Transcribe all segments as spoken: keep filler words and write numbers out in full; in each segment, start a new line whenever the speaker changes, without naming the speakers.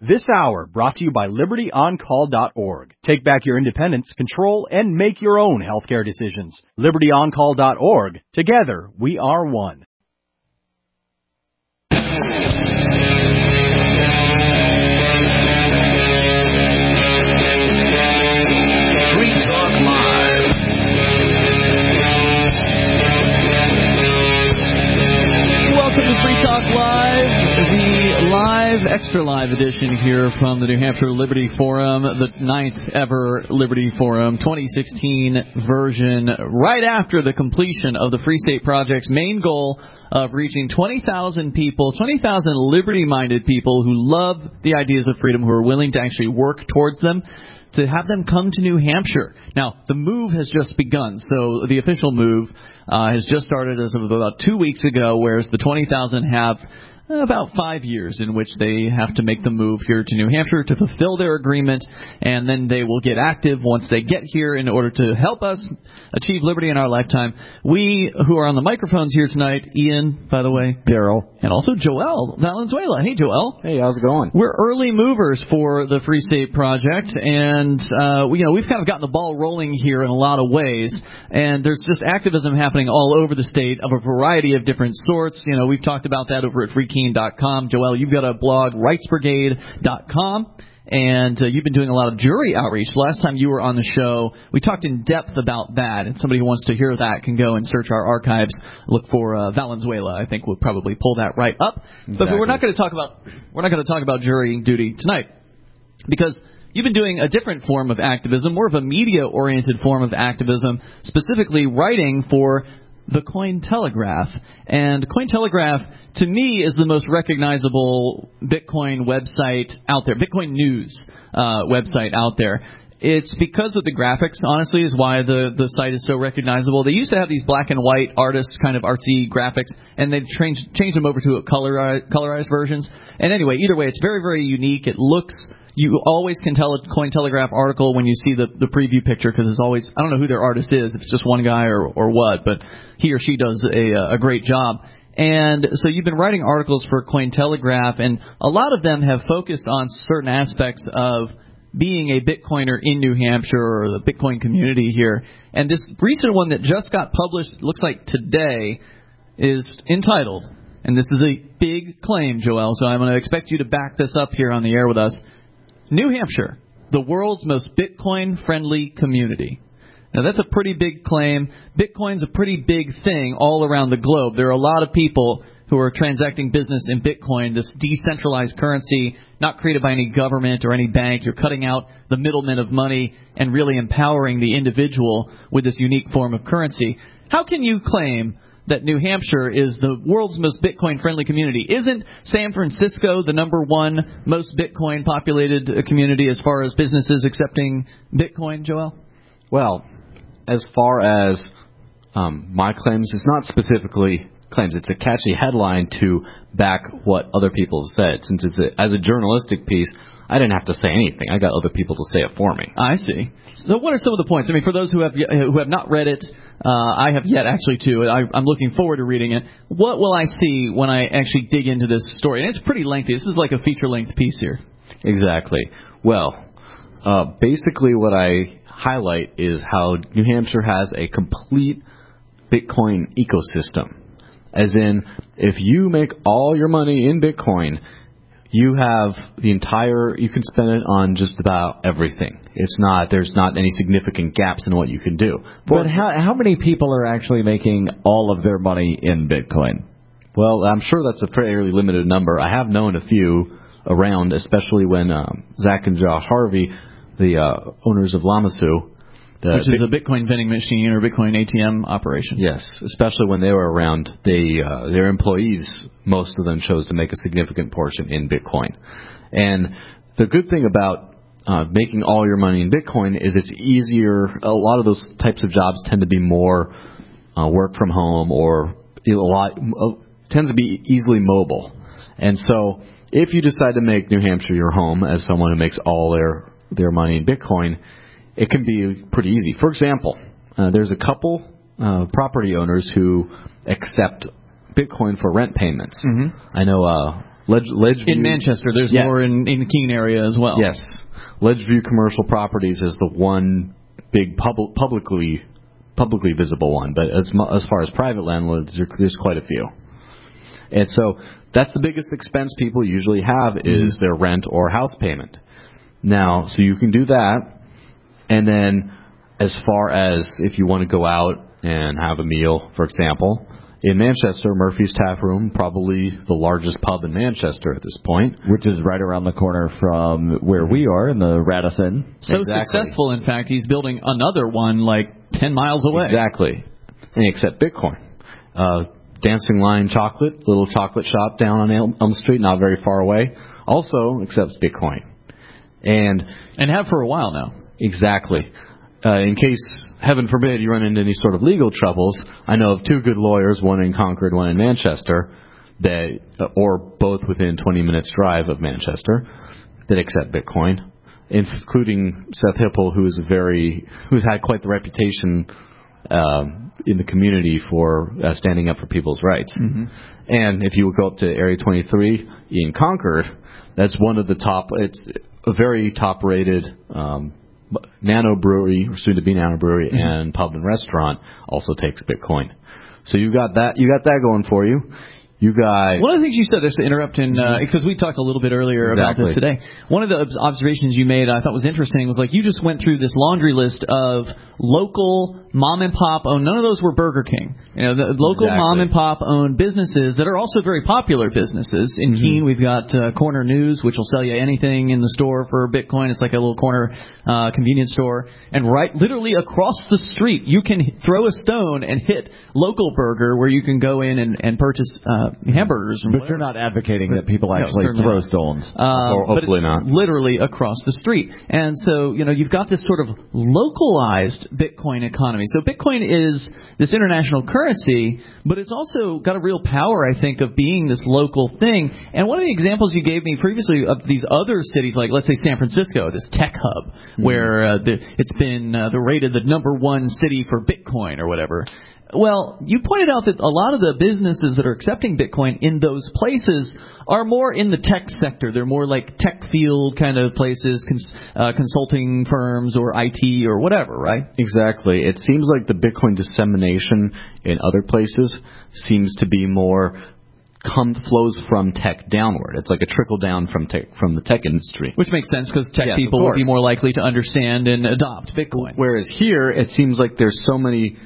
This hour brought to you by Liberty On Call dot org. Take back your independence, control, and make your own healthcare decisions. Liberty On Call dot org. Together, we are one.
Free Talk Live.
Welcome to Free Talk Live, the live, extra live edition here from the New Hampshire Liberty Forum, the ninth ever Liberty Forum, twenty sixteen version, right after the completion of the Free State Project's main goal of reaching twenty thousand people, twenty thousand liberty-minded people who love the ideas of freedom, who are willing to actually work towards them, to have them come to New Hampshire. Now, the move has just begun, so the official move uh, has just started as of about two weeks ago, whereas the twenty thousand have about five years in which they have to make the move here to New Hampshire to fulfill their agreement, and then they will get active once they get here in order to help us achieve liberty in our lifetime. We who are on the microphones here tonight, Ian, by the way,
Daryl,
and also Joel Valenzuela. Hey, Joel.
Hey, how's it going?
We're early movers for the Free State Project, and uh, we, you know, we've kind of gotten the ball rolling here in a lot of ways, and there's just activism happening all over the state of a variety of different sorts. You know, we've talked about that over at free keene dot com. Joel, you've got a blog, rights brigade dot com. And uh, you've been doing a lot of jury outreach. Last time you were on the show, we talked in depth about that, and somebody who wants to hear that can go and search our archives, look for uh, Valenzuela. I think we'll probably pull that right up. Exactly. But we're not going to talk about we're not going to talk about jury duty tonight, because you've been doing a different form of activism, more of a media-oriented form of activism, specifically writing for the Cointelegraph. And Cointelegraph, to me, is the most recognizable Bitcoin website out there, Bitcoin news uh, website out there. It's because of the graphics, honestly, is why the, the site is so recognizable. They used to have these black and white artist kind of artsy graphics, and they've changed, changed them over to a colorized, colorized versions. And anyway, either way, it's very, very unique. It looks... You always can tell a Cointelegraph article when you see the, the preview picture, because it's always, I don't know who their artist is, if it's just one guy or, or what, but he or she does a, a great job. And so you've been writing articles for Cointelegraph, and a lot of them have focused on certain aspects of being a Bitcoiner in New Hampshire or the Bitcoin community here. And this recent one that just got published, looks like today, is entitled, and this is a big claim, Joel, so I'm going to expect you to back this up here on the air with us, New Hampshire, the world's most Bitcoin-friendly community. Now, that's a pretty big claim. Bitcoin's a pretty big thing all around the globe. There are a lot of people who are transacting business in Bitcoin, this decentralized currency, not created by any government or any bank. You're cutting out the middlemen of money and really empowering the individual with this unique form of currency. How can you claim that New Hampshire is the world's most Bitcoin-friendly community? Isn't San Francisco the number one most Bitcoin-populated community as far as businesses accepting Bitcoin, Joel?
Well, as far as um, my claims, it's not specifically claims. It's a catchy headline to back what other people have said. Since it's a, as a journalistic piece, I didn't have to say anything. I got other people to say it for me.
I see. So what are some of the points? I mean, for those who have who have not read it, uh, I have yet actually too. I, I'm looking forward to reading it. What will I see when I actually dig into this story? And it's pretty lengthy. This is like a feature-length piece here.
Exactly. Well, uh, basically what I highlight is how New Hampshire has a complete Bitcoin ecosystem. As in, if you make all your money in Bitcoin, you have the entire, you can spend it on just about everything. It's not, there's not any significant gaps in what you can do.
But how, how many people are actually making all of their money in Bitcoin?
Well, I'm sure that's a fairly limited number. I have known a few around, especially when um, Zach and Josh Harvey, the uh, owners of Lamasu,
The Which is a Bitcoin vending machine or Bitcoin A T M operation.
Yes, especially when they were around, they uh, their employees, most of them chose to make a significant portion in Bitcoin. And the good thing about uh, making all your money in Bitcoin is it's easier. A lot of those types of jobs tend to be more uh, work from home or a lot uh, tends to be easily mobile. And so if you decide to make New Hampshire your home as someone who makes all their, their money in Bitcoin, it can be pretty easy. For example, uh, there's a couple uh, property owners who accept Bitcoin for rent payments.
Mm-hmm.
I know uh, Ledge, Ledgeview,
in Manchester. There's
yes.
more in, in the Keene area as well.
Yes. Ledgeview Commercial Properties is the one big pub- publicly publicly visible one, but as as far as private landlords, there, there's quite a few. And so that's the biggest expense people usually have is mm-hmm. their rent or house payment. Now, so you can do that, and then as far as if you want to go out and have a meal, for example, in Manchester, Murphy's Tap Room, probably the largest pub in Manchester at this point.
Which is right around the corner from where we are in the Radisson.
So
exactly.
successful, in fact, he's building another one like ten miles away.
Exactly. And accept Bitcoin. Uh, Dancing Lion Chocolate, little chocolate shop down on Elm, Elm Street, not very far away, also accepts Bitcoin. And
and have for a while now.
Exactly. Uh, in case, heaven forbid, you run into any sort of legal troubles, I know of two good lawyers, one in Concord, one in Manchester, that, uh, or both within twenty minutes drive of Manchester, that accept Bitcoin, including Seth Hipple, who is a very, who's had quite the reputation uh, in the community for uh, standing up for people's rights. Mm-hmm. And if you go up to Area twenty-three in Concord, that's one of the top, it's a very top-rated um, Nano Brewery, or soon to be Nano Brewery, mm-hmm. and pub and restaurant also takes Bitcoin. So you got that, you got that going for you. You got
one of the things you said, just to interrupt, in because uh, we talked a little bit earlier
exactly.
about this today. One of the observations you made I thought was interesting was like you just went through this laundry list of local mom and pop owned. None of those were Burger King. You know, the local
exactly.
mom and pop owned businesses that are also very popular businesses. In mm-hmm. Keene, we've got uh, Corner News, which will sell you anything in the store for Bitcoin. It's like a little corner uh, convenience store. And right, literally across the street, you can throw a stone and hit Local Burger, where you can go in and, and purchase uh, hamburgers. And
but
whatever.
you're not advocating that people actually
no,
throw stones.
Uh,
or hopefully
but it's
not.
Literally across the street. And so, you know, you've got this sort of localized Bitcoin economy. So Bitcoin is this international currency, but it's also got a real power, I think, of being this local thing. And one of the examples you gave me previously of these other cities, like let's say San Francisco, this tech hub, mm-hmm. where uh, the, it's been uh, the rated the number one city for Bitcoin or whatever. Well, you pointed out that a lot of the businesses that are accepting Bitcoin in those places are more in the tech sector. They're more like tech field kind of places, cons- uh, consulting firms or I T or whatever, right?
Exactly. It seems like the Bitcoin dissemination in other places seems to be more come flows from tech downward. It's like a trickle down from tech, from the tech industry.
Which makes sense because tech
yes,
people would be more likely to understand and adopt Bitcoin.
Whereas here, it seems like there's so many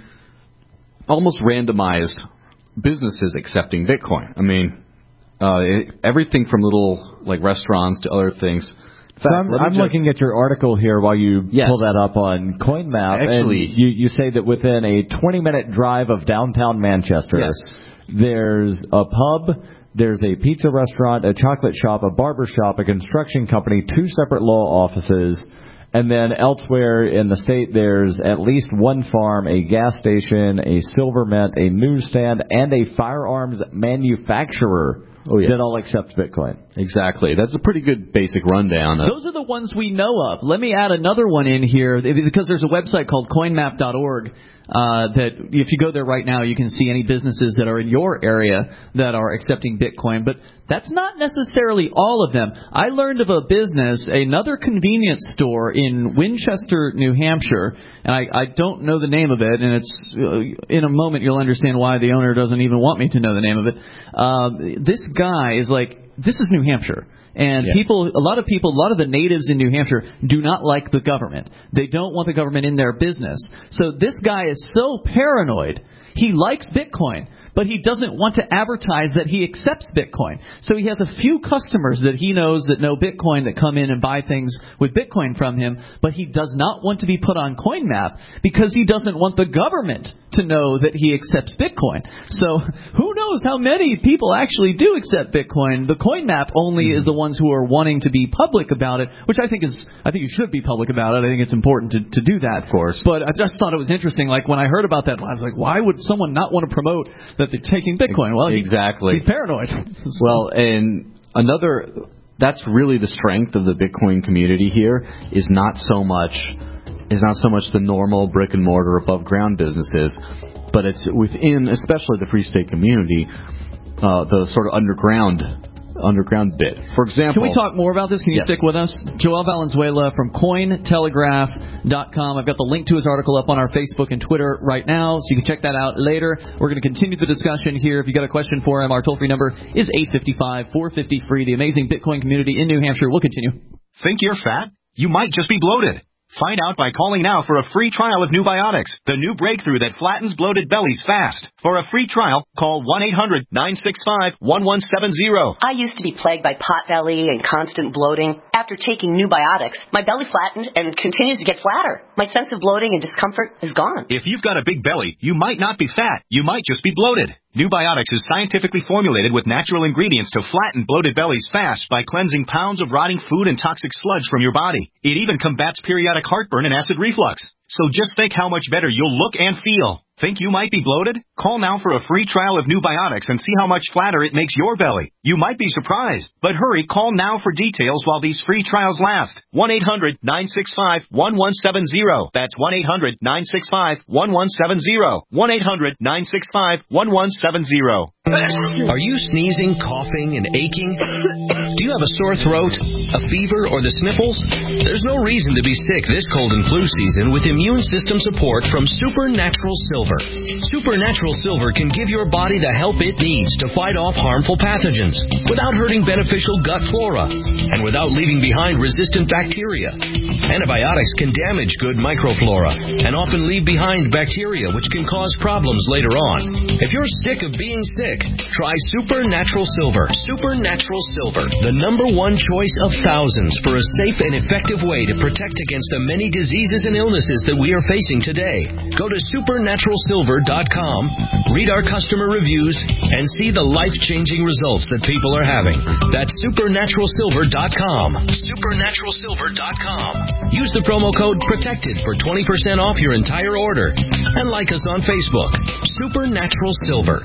almost randomized businesses accepting Bitcoin. I mean, uh, it, everything from little like restaurants to other things.
In fact, so I'm, I'm just, looking at your article here while you
yes.
pull that up on CoinMap.
Actually,
and you, you say that within a twenty-minute drive of downtown Manchester,
yes.
there's a pub, there's a pizza restaurant, a chocolate shop, a barber shop, a construction company, two separate law offices. And then elsewhere in the state, there's at least one farm, a gas station, a silver mint, a newsstand, and a firearms manufacturer oh, yeah. that all accepts Bitcoin.
Exactly. That's a pretty good basic rundown. Of
Those are the ones we know of. Let me add another one in here, because there's a website called coin map dot org. Uh, that if you go there right now, you can see any businesses that are in your area that are accepting Bitcoin. But that's not necessarily all of them. I learned of a business, another convenience store in Winchester, New Hampshire, and I, I don't know the name of it, and it's uh, in a moment you'll understand why the owner doesn't even want me to know the name of it. Uh, this guy is like, this is New Hampshire. And yeah. people, a lot of people, a lot of the natives in New Hampshire do not like the government. They don't want the government in their business. So this guy is so paranoid. He likes Bitcoin, but he doesn't want to advertise that he accepts Bitcoin. So he has a few customers that he knows that know Bitcoin that come in and buy things with Bitcoin from him, but he does not want to be put on CoinMap because he doesn't want the government to know that he accepts Bitcoin. So who knows how many people actually do accept Bitcoin? The CoinMap only mm-hmm. is the ones who are wanting to be public about it, which I think is, I think you should be public about it. I think it's important to, to do that.
Of course.
But I just thought it was interesting. Like when I heard about that, I was like, why would someone not want to promote that they're taking Bitcoin? Well, he,
exactly.
he's paranoid.
Well, and another, that's really the strength of the Bitcoin community here is not so much, is not so much the normal brick and mortar above ground businesses, but it's within, especially the Free State community, uh, the sort of underground underground bid. For example...
Can we talk more about this? Can you
yes.
stick with us? Joel Valenzuela from coin telegraph dot com. I've got the link to his article up on our Facebook and Twitter right now, so you can check that out later. We're going to continue the discussion here. If you've got a question for him, our toll-free number is eight five five, four five zero, free. The amazing Bitcoin community in New Hampshire. We'll continue.
Think you're fat? You might just be bloated. Find out by calling now for a free trial of Nubiotics, the new breakthrough that flattens bloated bellies fast. For a free trial, call one eight hundred nine six five one one seven zero.
I used to be plagued by potbelly and constant bloating. After taking Nubiotics, my belly flattened and continues to get flatter. My sense of bloating and discomfort is gone.
If you've got a big belly, you might not be fat. You might just be bloated. Nubiotics is scientifically formulated with natural ingredients to flatten bloated bellies fast by cleansing pounds of rotting food and toxic sludge from your body. It even combats periodic heartburn and acid reflux. So just think how much better you'll look and feel. Think you might be bloated? Call now for a free trial of Nubiotics and see how much flatter it makes your belly. You might be surprised. But hurry, call now for details while these free trials last. one eight hundred nine six five one one seven zero. That's one eight hundred nine six five one one seven zero. one eight hundred nine six five one one seven zero.
Are you sneezing, coughing, and aching? Do you have a sore throat, a fever, or the sniffles? There's no reason to be sick this cold and flu season with immune system support from Supernatural Silver. Supernatural Silver can give your body the help it needs to fight off harmful pathogens without hurting beneficial gut flora and without leaving behind resistant bacteria. Antibiotics can damage good microflora and often leave behind bacteria which can cause problems later on. If you're sick of being sick, try Supernatural Silver. Supernatural Silver, the number one choice of thousands for a safe and effective way to protect against the many diseases and illnesses that we are facing today. Go to supernatural silver dot com, read our customer reviews, and see the life-changing results that people are having. That's supernatural silver dot com. supernatural silver dot com. Use the promo code PROTECTED for twenty percent off your entire order. And like us on Facebook. Supernatural Silver.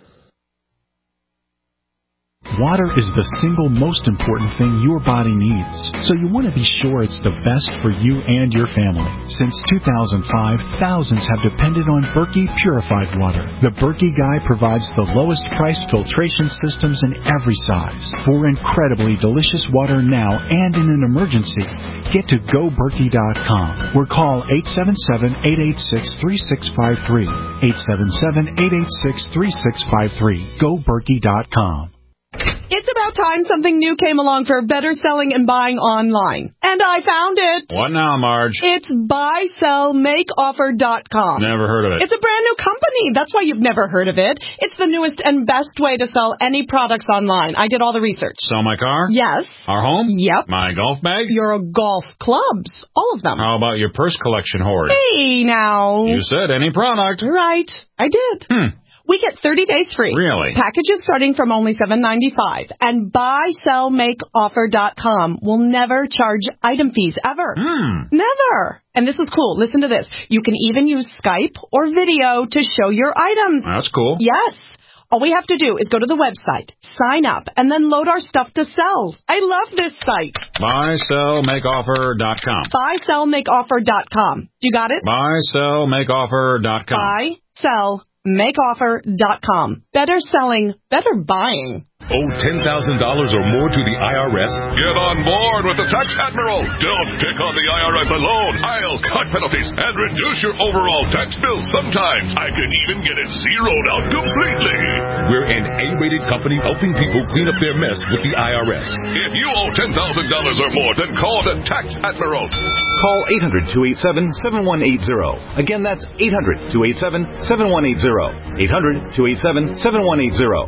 Water is the single most important thing your body needs, so you want to be sure it's the best for you and your family. Since two thousand five, thousands have depended on Berkey purified water. The Berkey Guy provides the lowest priced filtration systems in every size. For incredibly delicious water now and in an emergency, get to go berkey dot com or call eight seven seven, eight eight six, three six five three. eight seven seven, eight eight six, three six five three. go berkey dot com.
It's about time something new came along for better selling and buying online. And I found it.
What now, Marge?
It's buy sell make offer dot com.
Never heard of it.
It's a brand new company. That's why you've never heard of it. It's the newest and best way to sell any products online. I did all the research.
Sell my car?
Yes.
Our home?
Yep.
My golf bag?
Your golf clubs. All of them.
How about your purse collection hoard?
Hey, now.
You said any product.
Right. I did.
Hmm.
We get thirty days free.
Really?
Packages starting from only seven ninety-five. And buy sell make offer dot com will never charge item fees ever.
Hmm.
Never. And this is cool. Listen to this. You can even use Skype or video to show your items.
That's cool.
Yes. All we have to do is go to the website, sign up, and then load our stuff to sell. I love this site.
buy sell make offer dot com.
buy sell make offer dot com. You got it?
buy sell make offer dot com.
buy sell make offer dot com. Better selling, better buying.
Owe ten thousand dollars or more to the I R S?
Get on board with the Tax Admiral. Don't take on the I R S alone. I'll cut penalties and reduce your overall tax bill. Sometimes I can even get it zeroed out completely.
We're an A-rated company helping people clean up their mess with the I R S.
If you owe ten thousand dollars or more, then call the Tax Admiral.
Call eight hundred, two eight seven, seven one eight zero. Again, that's eight hundred, two eight seven, seven one eight zero. eight hundred, two eight seven, seven one eight zero.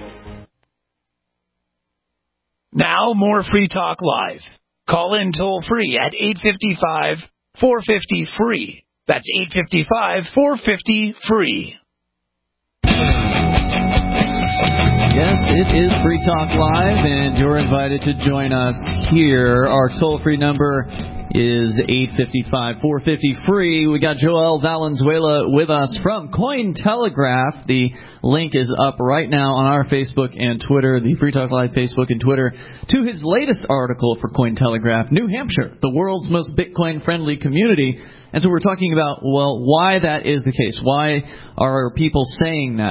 Now, more Free Talk Live. Call in toll free at eight five five, four five zero, free. That's eight five five, four five zero, free.
Yes, it is Free Talk Live, and you're invited to join us here. Our toll-free number is eight five five, four five zero, free. We got Joel Valenzuela with us from Cointelegraph. The link is up right now on our Facebook and Twitter, the Free Talk Live Facebook and Twitter, to his latest article for Cointelegraph, New Hampshire, the world's most Bitcoin-friendly community. And so we're talking about, well, why that is the case. Why are people saying that?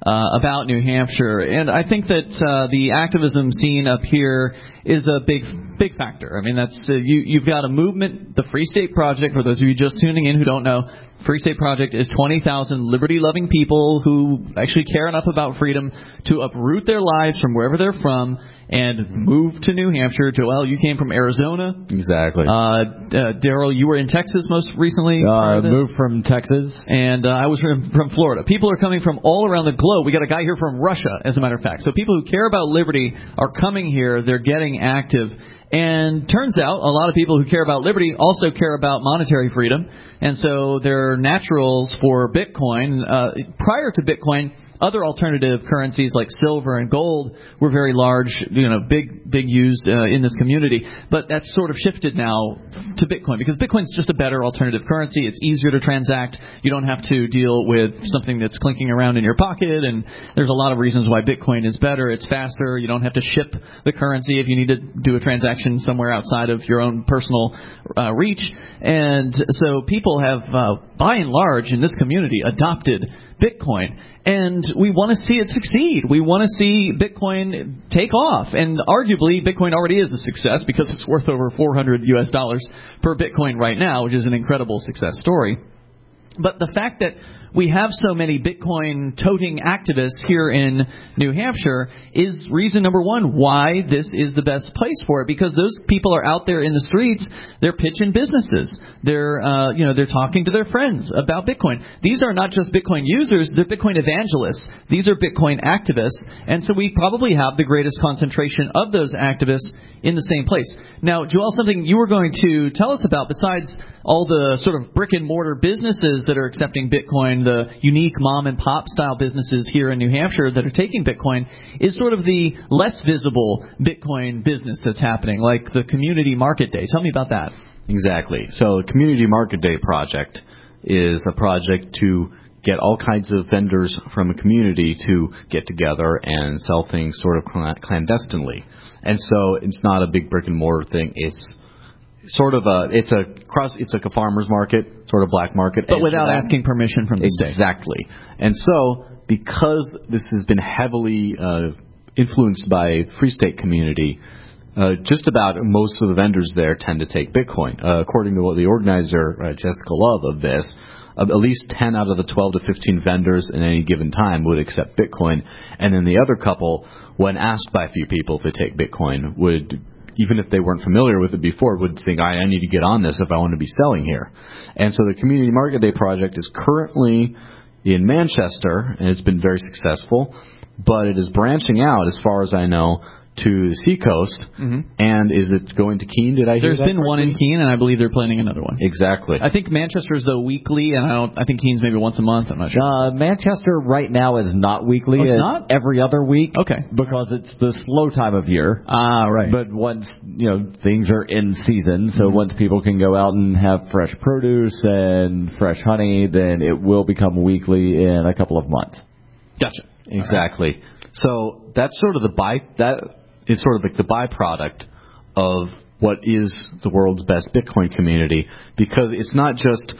uh, about New Hampshire. And I think that uh, the activism scene up here is a big, big factor. I mean, that's uh, you. You've got a movement, the Free State Project. For those of you just tuning in who don't know, Free State Project is twenty thousand liberty-loving people who actually care enough about freedom to uproot their lives from wherever they're from and move to New Hampshire. Joel, you came from Arizona.
Exactly.
Uh, uh, Daryl, you were in Texas most recently.
Uh, moved from Texas.
And uh, I was from, from Florida. People are coming from all around the globe. We got a guy here from Russia, as a matter of fact. So people who care about liberty are coming here. They're getting active. And turns out a lot of people who care about liberty also care about monetary freedom. And so they're naturals for Bitcoin. Uh, prior to Bitcoin, other alternative currencies like silver and gold were very large, you know, big, big used uh, in this community. But that's sort of shifted now to Bitcoin because Bitcoin's just a better alternative currency. It's easier to transact. You don't have to deal with something that's clinking around in your pocket. And there's a lot of reasons why Bitcoin is better. It's faster. You don't have to ship the currency if you need to do a transaction somewhere outside of your own personal uh, reach. And so people have, uh, by and large, in this community, adopted Bitcoin. And we want to see it succeed. We want to see Bitcoin take off. And arguably, Bitcoin already is a success because it's worth over four hundred U S dollars per Bitcoin right now, which is an incredible success story. But the fact that we have so many Bitcoin-toting activists here in New Hampshire is reason number one why this is the best place for it. Because those people are out there in the streets, they're pitching businesses, they're uh, you know they're talking to their friends about Bitcoin. These are not just Bitcoin users; they're Bitcoin evangelists. These are Bitcoin activists, and so we probably have the greatest concentration of those activists in the same place. Now, Joel, something you were going to tell us about besides all the sort of brick and mortar businesses that are accepting Bitcoin, the unique mom and pop style businesses here in New Hampshire that are taking Bitcoin, is sort of the less visible Bitcoin business that's happening, like the Community Market Day. Tell me about that.
Exactly. So the Community Market Day project is a project to get all kinds of vendors from a community to get together and sell things sort of clandestinely. And so it's not a big brick and mortar thing. It's sort of a it's a cross it's like a farmer's market, sort of black market,
but without asking permission from the state.
Exactly. And so because this has been heavily uh, influenced by Free State community, uh, just about most of the vendors there tend to take Bitcoin. Uh, according to what the organizer uh, Jessica Love of this, uh, at least ten out of the twelve to fifteen vendors in any given time would accept Bitcoin, and then the other couple, when asked by a few people to take Bitcoin, would, even if they weren't familiar with it before, would think, I, I need to get on this if I want to be selling here. And so the Community Market Day project is currently in Manchester, and it's been very successful, but it is branching out, as far as I know, to the Seacoast. Mm-hmm. And is it going to Keene? Did I hear
There's
that
been
correctly?
one in Keene, and I believe they're planning another one.
Exactly.
I think Manchester's, though, weekly, and I don't. I think Keene's maybe once a month. I'm not sure.
Uh, Manchester right now is not weekly.
Oh, it's,
it's
not?
every other week.
Okay.
Because it's the slow time of year.
Ah, right.
But once, you know, things are in season, so mm-hmm. once people can go out and have fresh produce and fresh honey, then it will become weekly in a couple of months.
Gotcha.
Exactly. Right. So that's sort of the by that. is sort of like the byproduct of what is the world's best Bitcoin community, because it's not just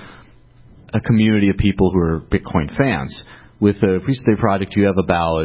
a community of people who are Bitcoin fans. With the Free State Project, you have about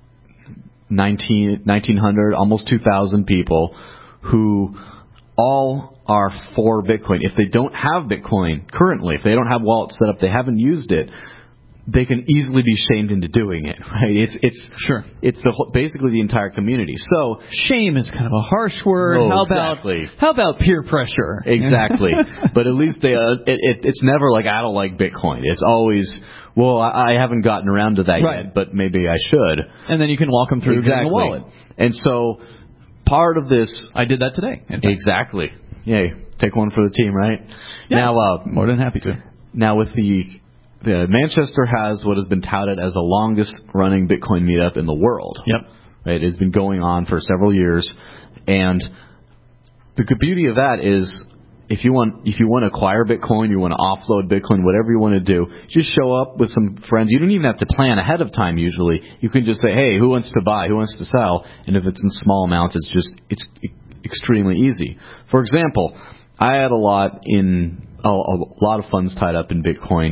nineteen, nineteen hundred, almost two thousand people who all are for Bitcoin. If they don't have Bitcoin currently, if they don't have wallets set up, they haven't used it, they can easily be shamed into doing it, right? It's it's
sure.
It's the whole, basically the entire community. So
shame is kind of a harsh word.
Oh,
how
exactly.
about how about peer pressure?
Exactly. But at least they uh, it, it, it's never like I don't like Bitcoin. It's always, well, I, I haven't gotten around to that
right.
yet, but maybe I should.
And then you can walk them through
exactly.
the wallet.
And so part of this,
I did that today.
Exactly. Yay. Take one for the team, right?
Yes.
Now, uh,
more than happy to.
Now with the The Manchester has what has been touted as the longest running Bitcoin meetup in the world.
Yep.
It has been going on for several years, and the good beauty of that is if you want if you want to acquire Bitcoin, you want to offload Bitcoin, whatever you want to do, just show up with some friends. You don't even have to plan ahead of time usually. You can just say, hey, who wants to buy? Who wants to sell? And if it's in small amounts, it's just it's extremely easy. For example, I had a lot in a, a lot of funds tied up in Bitcoin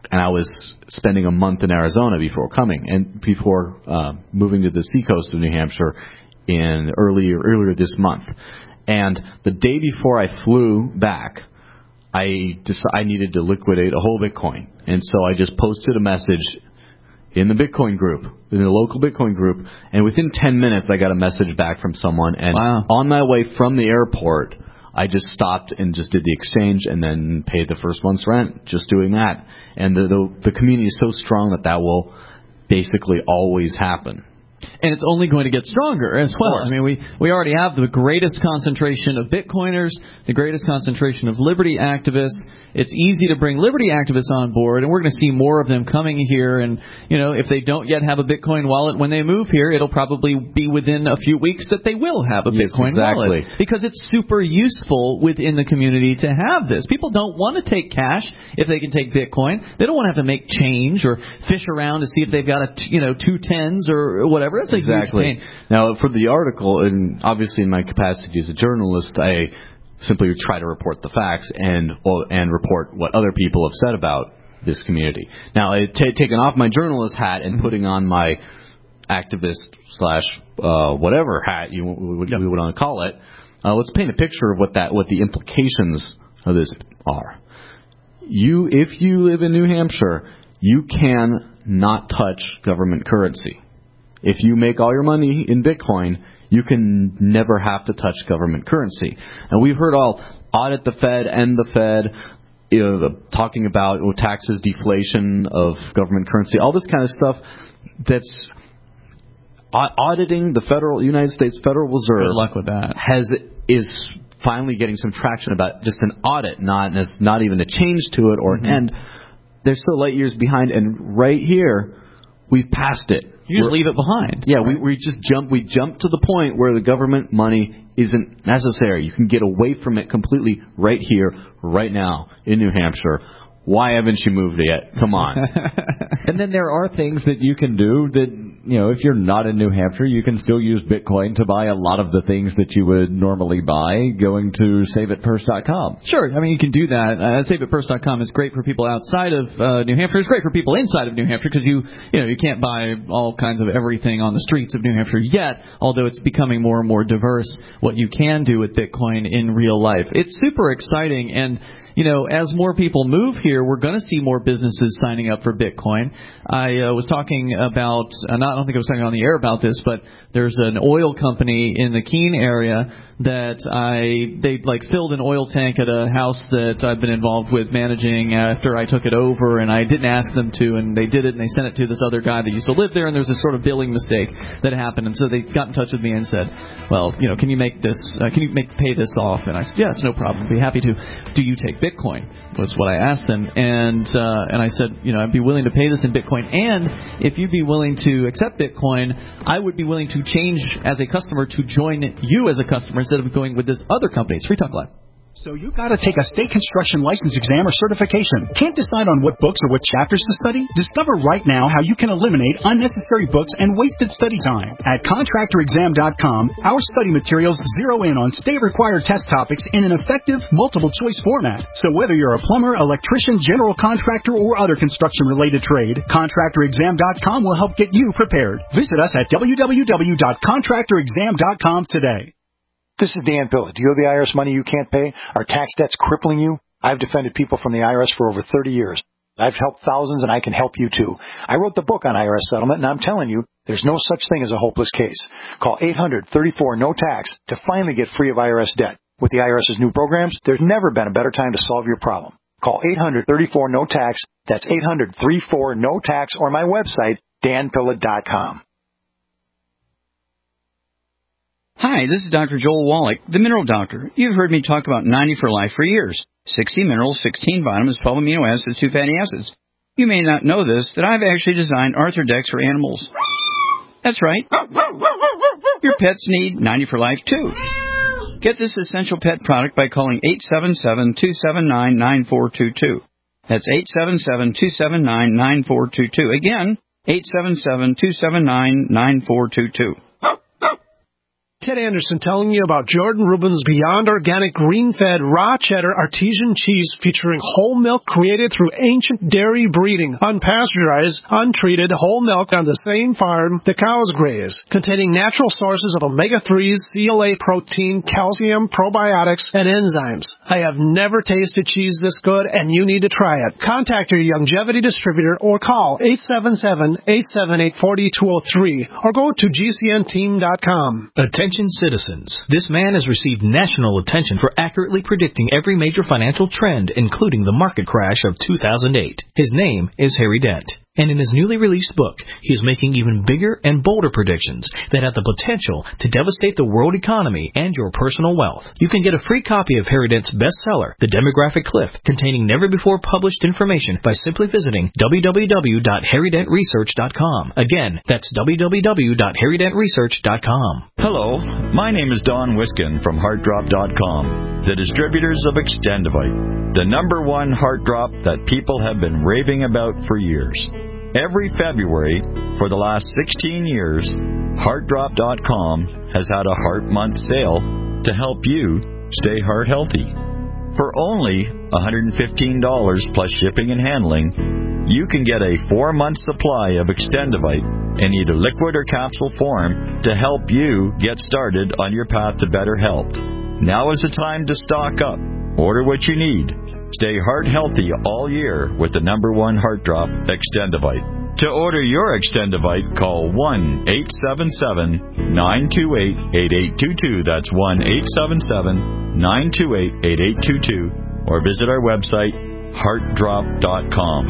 and I was spending a month in Arizona before coming, and before uh, moving to the seacoast of New Hampshire in earlier earlier this month. And the day before I flew back, I decided I needed to liquidate a whole Bitcoin, and so I just posted a message in the Bitcoin group, in the local Bitcoin group, and within ten minutes I got a message back from someone, and wow. on my way from the airport, I just stopped and just did the exchange and then paid the first month's rent, just doing that. And the, the, the community is so strong that that will basically always happen.
And it's only going to get stronger as well. I mean, we, we already have the greatest concentration of Bitcoiners, the greatest concentration of Liberty activists. It's easy to bring Liberty activists on board, and we're going to see more of them coming here. And, you know, if they don't yet have a Bitcoin wallet when they move here, it'll probably be within a few weeks that they will have a
yes,
Bitcoin
exactly.
wallet. Because it's super useful within the community to have this. People don't want to take cash if they can take Bitcoin. They don't want to have to make change or fish around to see if they've got, a, you know, two tens or whatever. That's a
exactly.
huge pain.
Now, for the article, and obviously in my capacity as a journalist, I simply try to report the facts and and report what other people have said about this community. Now, it t- taking off my journalist hat and putting on my activist slash uh, whatever hat you would, yep. we would want to call it, uh, let's paint a picture of what that what the implications of this are. You, if you live in New Hampshire, you can not touch government currency. If you make all your money in Bitcoin, you can never have to touch government currency. And we've heard all audit the Fed, end the Fed, you know, talking about oh, taxes, deflation of government currency, all this kind of stuff. That's auditing the federal United States Federal Reserve.
Good luck with that.
Has is finally getting some traction about just an audit, not not even a change to it or mm-hmm. an end. They're still light years behind, and right here we've passed it.
You just We're, leave it behind.
Yeah, right? we we just jump we jump to the point where the government money isn't necessary. You can get away from it completely right here, right now in New Hampshire. Why haven't you moved yet? Come on.
And then there are things that you can do that, you know, if you're not in New Hampshire, you can still use Bitcoin to buy a lot of the things that you would normally buy going to save it purse dot com.
Sure. I mean, you can do that. Uh, save it purse dot com is great for people outside of uh, New Hampshire. It's great for people inside of New Hampshire because you, you know, you can't buy all kinds of everything on the streets of New Hampshire yet, although it's becoming more and more diverse what you can do with Bitcoin in real life. It's super exciting, and you know, as more people move here, we're going to see more businesses signing up for Bitcoin. I uh, was talking about, uh, not, I don't think I was talking on the air about this, but there's an oil company in the Keene area that I, they like filled an oil tank at a house that I've been involved with managing after I took it over, and I didn't ask them to, and they did it, and they sent it to this other guy that used to live there, and there's this sort of billing mistake that happened, and so they got in touch with me and said, well, you know, can you make this, uh, can you make pay this off? And I said, yeah, it's no problem, I'd be happy to. Do you take Bitcoin? Was what I asked them, and uh, and I said, you know, I'd be willing to pay this in Bitcoin, and if you'd be willing to accept Bitcoin, I would be willing to change as a customer to join you as a customer instead of going with this other company. It's Free Talk Live.
So you got to take a state construction license exam or certification. Can't decide on what books or what chapters to study? Discover right now how you can eliminate unnecessary books and wasted study time. At contractor exam dot com, our study materials zero in on state-required test topics in an effective, multiple-choice format. So whether you're a plumber, electrician, general contractor, or other construction-related trade, contractor exam dot com will help get you prepared. Visit us at w w w dot contractor exam dot com today.
This is Dan Pilla. Do you owe the I R S money you can't pay? Are tax debts crippling you? I've defended people from the I R S for over thirty years. I've helped thousands, and I can help you, too. I wrote the book on I R S settlement, and I'm telling you, there's no such thing as a hopeless case. Call eight hundred thirty-four no tax to finally get free of I R S debt. With the IRS's new programs, there's never been a better time to solve your problem. Call eight hundred thirty-four no tax. That's eight hundred thirty-four no tax, or my website, dan pilla dot com.
Hi, this is Doctor Joel Wallach, the Mineral Doctor. You've heard me talk about ninety for Life for years. sixty minerals, sixteen vitamins, twelve amino acids, two fatty acids. You may not know this, that I've actually designed Arthrodex for animals. That's right. Your pets need ninety for Life, too. Get this essential pet product by calling eight seven seven, two seven nine, nine four two two. That's eight seven seven, two seven nine, nine four two two. Again, eight seven seven, two seven nine, nine four two two.
Ted Anderson telling you about Jordan Rubin's Beyond Organic Green-Fed Raw Cheddar Artesian Cheese featuring whole milk created through ancient dairy breeding, unpasteurized, untreated whole milk on the same farm the cows graze, containing natural sources of omega threes, C L A protein, calcium, probiotics, and enzymes. I have never tasted cheese this good, and you need to try it. Contact your Youngevity distributor or call eight seven seven, eight seven eight, four two zero three or go to G C N team dot com.
Attention citizens. This man has received national attention for accurately predicting every major financial trend, including the market crash of two thousand eight. His name is Harry Dent. And in his newly released book, he is making even bigger and bolder predictions that have the potential to devastate the world economy and your personal wealth. You can get a free copy of Harry Dent's bestseller, The Demographic Cliff, containing never-before-published information by simply visiting w w w dot harry dent research dot com. Again, that's w w w dot harry dent research dot com.
Hello, my name is Don Wiskin from heart drop dot com, the distributors of Extendivite, the number one heart drop that people have been raving about for years. Every February for the last sixteen years, heart drop dot com has had a Heart Month sale to help you stay heart healthy. For only one hundred fifteen dollars plus shipping and handling, you can get a four-month supply of Extendivite in either liquid or capsule form to help you get started on your path to better health. Now is the time to stock up. Order what you need. Stay heart healthy all year with the number one heart drop, Extendivite. To order your Extendivite, call one eight seven seven, nine two eight, eight eight two two. That's one eight seven seven, nine two eight, eight eight two two. Or visit our website, heart drop dot com.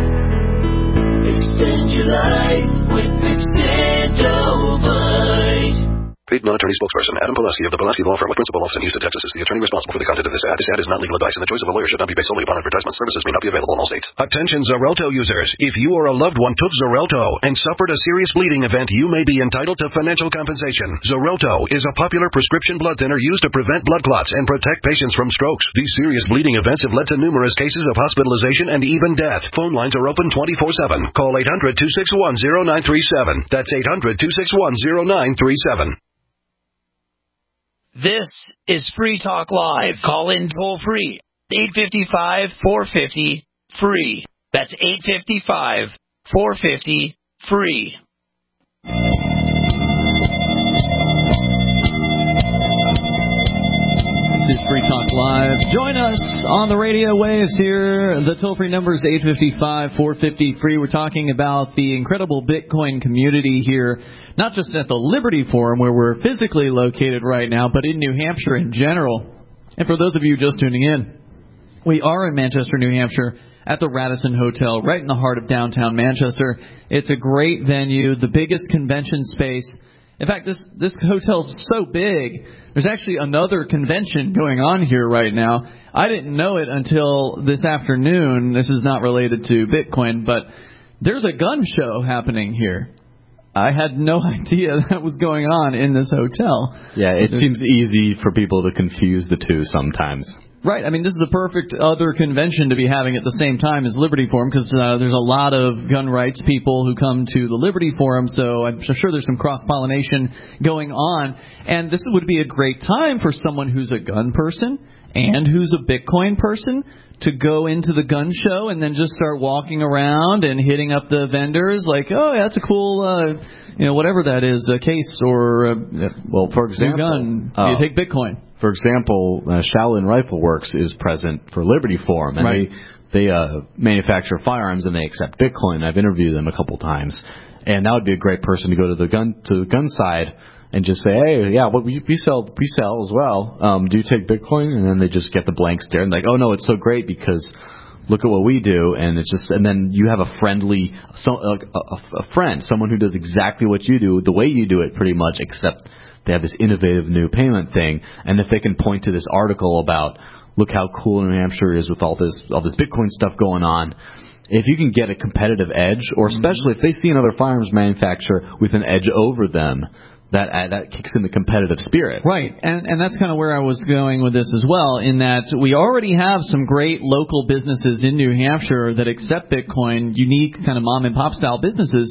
Extend your life with Extendivite.
Paid non-attorney spokesperson Adam Pulaski of the Pulaski Law Firm with principal office in Houston, Texas, is the attorney responsible for the content of this ad. This ad is not legal advice, and the choice of a lawyer should not be based solely upon advertisement. Services may not be available in all states.
Attention Xarelto users. If you or a loved one took Xarelto and suffered a serious bleeding event, you may be entitled to financial compensation. Xarelto is a popular prescription blood thinner used to prevent blood clots and protect patients from strokes. These serious bleeding events have led to numerous cases of hospitalization and even death. Phone lines are open twenty-four seven. Call eight hundred, two six one, zero nine three seven. That's eight hundred, two six one, zero nine three seven.
This is Free Talk Live. Call in toll free. eight five five, four five zero, free. That's eight five five, four five zero, free.
This is Free Talk Live. Join us on the radio waves here. The toll-free number is eight five five, four five zero, free. We're talking about the incredible Bitcoin community here, not just at the Liberty Forum, where we're physically located right now, but in New Hampshire in general. And for those of you just tuning in, we are in Manchester, New Hampshire, at the Radisson Hotel, right in the heart of downtown Manchester. It's a great venue, the biggest convention space. In fact, this this hotel's so big, there's actually another convention going on here right now. I didn't know it until this afternoon. This is not related to Bitcoin, but there's a gun show happening here. I had no idea that was going on in this hotel.
Yeah, it
There's,
seems easy for people to confuse the two sometimes.
Right. I mean, this is the perfect other convention to be having at the same time as Liberty Forum, because uh, there's a lot of gun rights people who come to the Liberty Forum, so I'm sure there's some cross-pollination going on. And this would be a great time for someone who's a gun person and who's a Bitcoin person to go into the gun show and then just start walking around and hitting up the vendors like, oh, yeah, that's a cool, uh, you know, whatever that is, a case or a
well, for example,
gun.
Uh,
you take Bitcoin.
For example, uh, Shaolin Rifle Works is present for Liberty Forum, and
right.
they they uh, manufacture firearms and they accept Bitcoin. I've interviewed them a couple times, and that would be a great person to go to the gun to the gun side and just say, hey, yeah, well, we, we sell we sell as well. Um, do you take Bitcoin? And then they just get the blank stare and like, oh no, it's so great because look at what we do, and it's just, and then you have a friendly, so, uh, a, a friend, someone who does exactly what you do, the way you do it, pretty much, except they have this innovative new payment thing, and if they can point to this article about, look how cool New Hampshire is with all this all this Bitcoin stuff going on, if you can get a competitive edge, or especially if they see another firearms manufacturer with an edge over them, that uh, that kicks in the competitive spirit.
Right, and and that's kind of where I was going with this as well, in that we already have some great local businesses in New Hampshire that accept Bitcoin, unique kind of mom-and-pop style businesses.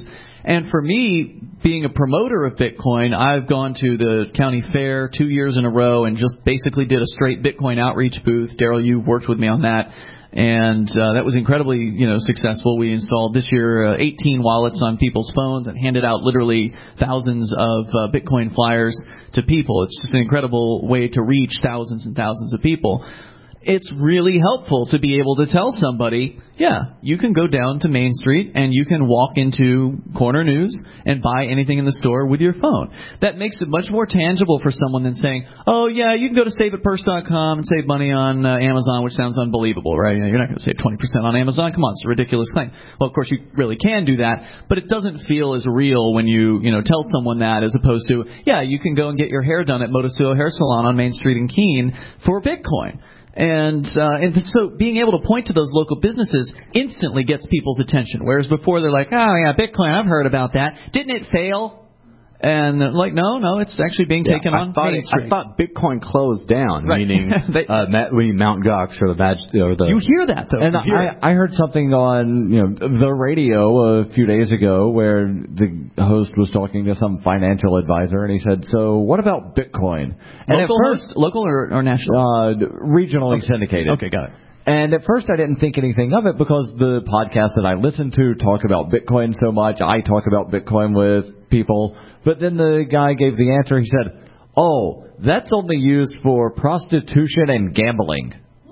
And for me, being a promoter of Bitcoin, I've gone to the county fair two years in a row and just basically did a straight Bitcoin outreach booth. Daryl, you worked with me on that. And uh, that was incredibly, you know, successful. We installed this year uh, eighteen wallets on people's phones and handed out literally thousands of uh, Bitcoin flyers to people. It's just an incredible way to reach thousands and thousands of people. It's really helpful to be able to tell somebody, yeah, you can go down to Main Street and you can walk into Corner News and buy anything in the store with your phone. That makes it much more tangible for someone than saying, oh, yeah, you can go to save it purse dot com and save money on uh, Amazon, which sounds unbelievable, right? You're not going to save twenty percent on Amazon. Come on, it's a ridiculous thing. Well, of course, you really can do that, but it doesn't feel as real when you, you know, tell someone that as opposed to, yeah, you can go and get your hair done at Motosuo Hair Salon on Main Street in Keene for Bitcoin. And uh, and so being able to point to those local businesses instantly gets people's attention. Whereas before they're like, oh, yeah, Bitcoin, I've heard about that. Didn't it fail? And they're like, no, no, it's actually being
yeah,
taken
I
on
thought
Main
it,
Street.
I thought Bitcoin closed down,
right.
meaning
they,
uh, Mount Gox or the badge or the.
You hear that though?
And I, I heard something on you know the radio a few days ago where the host was talking to some financial advisor, and he said, "So what about Bitcoin?" And
local
at first,
host, local or, or national?
Uh, regionally
okay.
syndicated.
Okay, got it.
And at first I didn't think anything of it because the podcasts that I listen to talk about Bitcoin so much. I talk about Bitcoin with people. But then the guy gave the answer. He said, oh, that's only used for prostitution and gambling.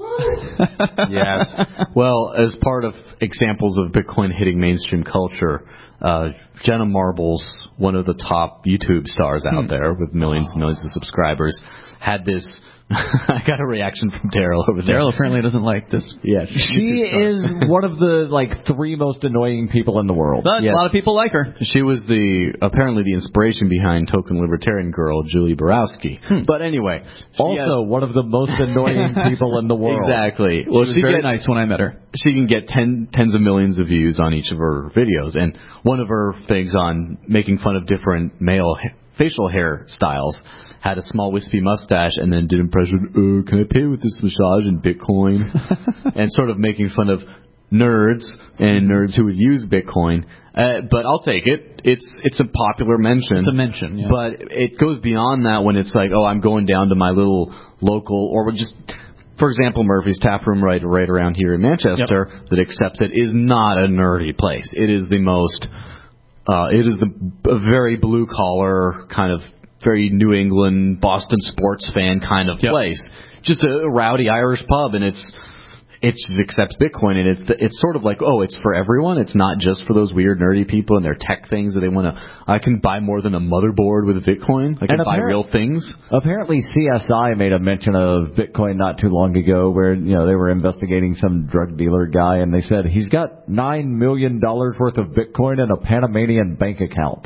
Yes. Well, as part of examples of Bitcoin hitting mainstream culture, uh, Jenna Marbles, one of the top YouTube stars out hmm. there with millions and millions of subscribers, had this... I got a reaction from Daryl over there.
Daryl apparently doesn't like this.
Yes, she is one of the like three most annoying people in the world.
But yes. A lot of people like her.
She was the apparently the inspiration behind token libertarian girl Julie Borowski. Hmm. But anyway,
also has, one of the most annoying people in the world.
Exactly.
Well, she was she very gets, nice when I met her.
She can get ten, tens of millions of views on each of her videos, and one of her things on making fun of different male ha- facial hair styles. Had a small wispy mustache and then did impression, uh, can I pay with this massage in Bitcoin? And sort of making fun of nerds and nerds who would use Bitcoin. Uh, but I'll take it. It's it's a popular mention.
It's a mention, yeah.
But it goes beyond that when it's like, oh, I'm going down to my little local, or just, for example, Murphy's Tap Room right, right around here in Manchester yep. that accepts it is not a nerdy place. It is the most, uh, it is the a very blue collar kind of very New England, Boston sports fan kind of yep. place. Just a rowdy Irish pub, and it's it just accepts Bitcoin, and it's it's sort of like, oh, it's for everyone. It's not just for those weird nerdy people and their tech things that they want to. I can buy more than a motherboard with Bitcoin. I can and buy real things.
Apparently, C S I made a mention of Bitcoin not too long ago, where you know they were investigating some drug dealer guy, and they said he's got nine million dollars worth of Bitcoin in a Panamanian bank account.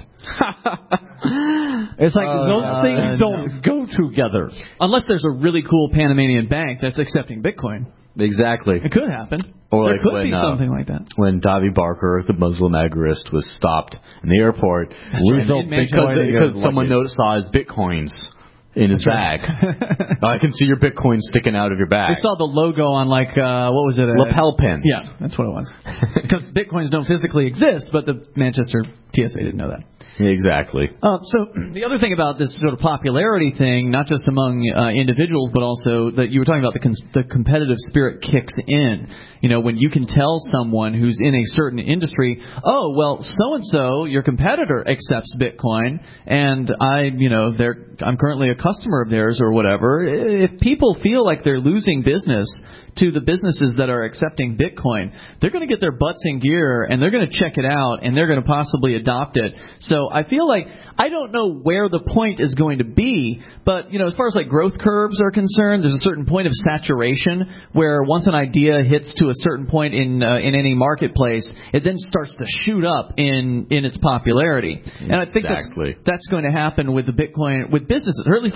It's like uh, those uh, things don't go together.
Unless there's a really cool Panamanian bank that's accepting Bitcoin.
Exactly.
It could happen.
Or
there
like
could
when,
be
uh,
something like that.
When Davi Barker, the Muslim agorist, was stopped in the airport
right.
because, because someone noticed saw his Bitcoins in his That's bag. Right. I can see your Bitcoin sticking out of your bag.
They saw the logo on, like, uh, what was it?
Lapel pins.
Yeah, that's what it was. Because Bitcoins don't physically exist, but the Manchester T S A didn't know that.
Exactly.
Uh, so the other thing about this sort of popularity thing, not just among uh, individuals, but also that you were talking about the, cons- the competitive spirit kicks in. You know, when you can tell someone who's in a certain industry, oh, well, so-and-so, your competitor, accepts Bitcoin, and I, you know, they're, I'm currently a customer of theirs or whatever. If people feel like they're losing business to the businesses that are accepting Bitcoin, they're going to get their butts in gear, and they're going to check it out, and they're going to possibly adopt it. So I feel like I don't know where the point is going to be, but, you know, as far as like growth curves are concerned, there's a certain point of saturation where once an idea hits to a certain point in uh, in any marketplace, it then starts to shoot up in, in its popularity. Exactly. And I think that's, that's going to happen with the Bitcoin, with businesses, or at least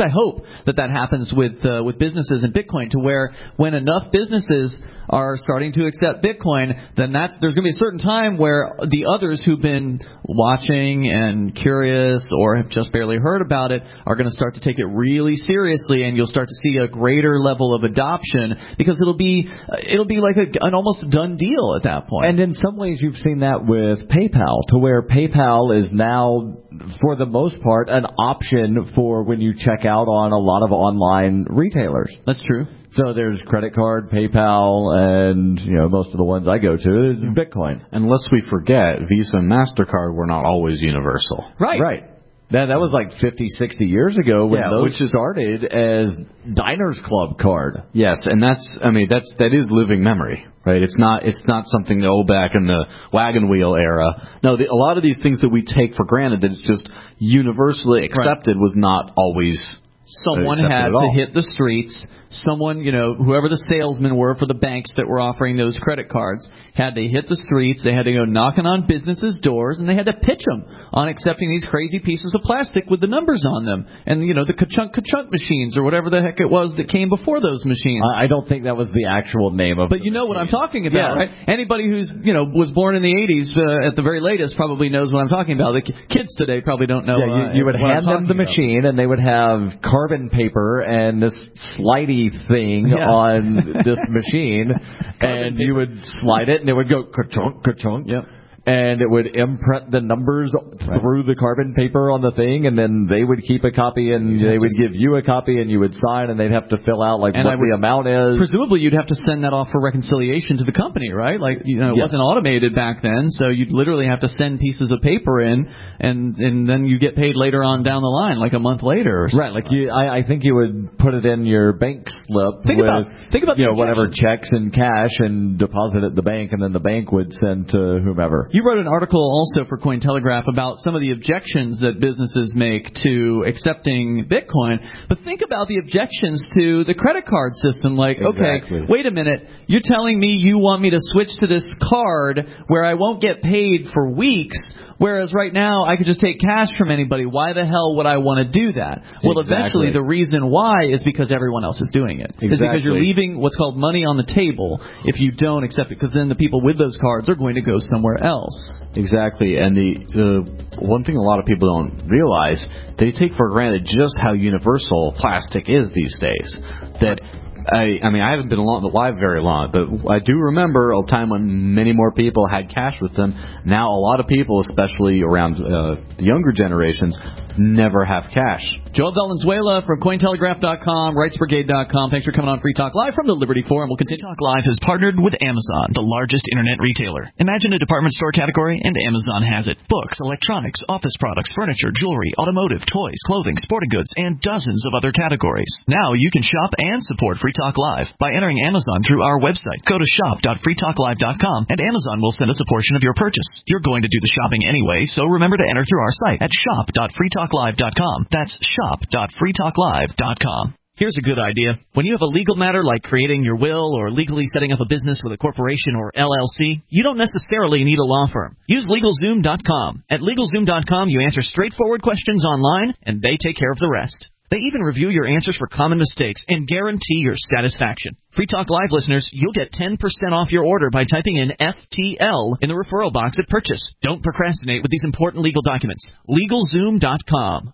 least I hope that that happens with uh, with businesses in Bitcoin, to where when enough businesses are starting to accept Bitcoin, then that's there's going to be a certain time where the others who've been watching and curious or have just barely heard about it are going to start to take it really seriously, and you'll start to see a greater level of adoption, because it'll be it'll be like a, an almost done deal at that point.
And in some ways, you've seen that with PayPal, to where PayPal is now, for the most part, an option for when you check out on a lot of online retailers.
That's true.
So there's credit card, PayPal, and you know most of the ones I go to is Bitcoin.
And lest we forget, Visa and MasterCard were not always universal.
Right.
Right. That, that was like fifty, sixty years ago when
yeah,
those
which is,
started as Diners Club card.
Yes, and that's, I mean, that's, that is living memory, right? It's not, it's not something, oh, back in the wagon wheel era. No, the, a lot of these things that we take for granted that it's just universally accepted right. was not always
Someone had to hit the streets. Someone, you know, whoever the salesmen were for the banks that were offering those credit cards, had to hit the streets. They had to go knocking on businesses' doors, and they had to pitch them on accepting these crazy pieces of plastic with the numbers on them. And, you know, the ka-chunk, ka-chunk machines, or whatever the heck it was that came before those machines.
I don't think that was the actual name of it.
But you know
machine.
what I'm talking about,
yeah.
right? Anybody who's, you know, was born in the eighties uh, at the very latest probably knows what I'm talking about. The kids today probably don't know.
Yeah, you,
uh,
you would
what
hand them the
about.
machine, and they would have carbon paper and this slidey thing
yeah.
on this machine, and you would slide it, and it would go ka-chunk, ka-chunk.
Yep.
And it would imprint the numbers right. through the carbon paper on the thing, and then they would keep a copy, and you they would give you a copy, and you would sign, and they'd have to fill out like
and
what the amount is.
Presumably, you'd have to send that off for reconciliation to the company, right? Like, you know, it
yes.
wasn't automated back then, so you'd literally have to send pieces of paper in, and and then you get paid later on down the line, like a month later. Or
right? Like you, I, I think you would put it in your bank slip
think
with
about, think about
you know
the
whatever checks and cash, and deposit it at the bank, and then the bank would send to whomever.
You wrote an article also for Cointelegraph about some of the objections that businesses make to accepting Bitcoin, but think about the objections to the credit card system. Like,
exactly.
okay, wait a minute, you're telling me you want me to switch to this card where I won't get paid for weeks, whereas right now I could just take cash from anybody. Why the hell would I want to do that? Well,
exactly.
eventually the reason why is because everyone else is doing it.
Exactly.
It's because you're leaving what's called money on the table if you don't accept it, because then the people with those cards are going to go somewhere else.
Exactly, and the, the one thing a lot of people don't realize, they take for granted just how universal plastic is these days. That I, I mean, I haven't been alive very long, but I do remember a time when many more people had cash with them. Now, a lot of people, especially around uh, the younger generations, never have cash.
Joel Valenzuela from Cointelegraph dot com, Rights Brigade dot com. Thanks for coming on Free Talk Live from the Liberty Forum. We'll continue.
Free Talk Live has partnered with Amazon, the largest internet retailer. Imagine a department store category, and Amazon has it. Books, electronics, office products, furniture, jewelry, automotive, toys, clothing, sporting goods, and dozens of other categories. Now you can shop and support Free Talk Live by entering Amazon through our website. Go to shop dot free talk live dot com, and Amazon will send us a portion of your purchase. You're going to do the shopping anyway, so remember to enter through our site at shop dot free talk live dot com. That's shop dot free talk live dot com. Here's a good idea. When you have a legal matter like creating your will or legally setting up a business with a corporation or L L C, you don't necessarily need a law firm. Use LegalZoom dot com. At LegalZoom dot com, you answer straightforward questions online, and they take care of the rest. They even review your answers for common mistakes and guarantee your satisfaction. Free Talk Live listeners, you'll get ten percent off your order by typing in F T L in the referral box at purchase. Don't procrastinate with these important legal documents. LegalZoom dot com.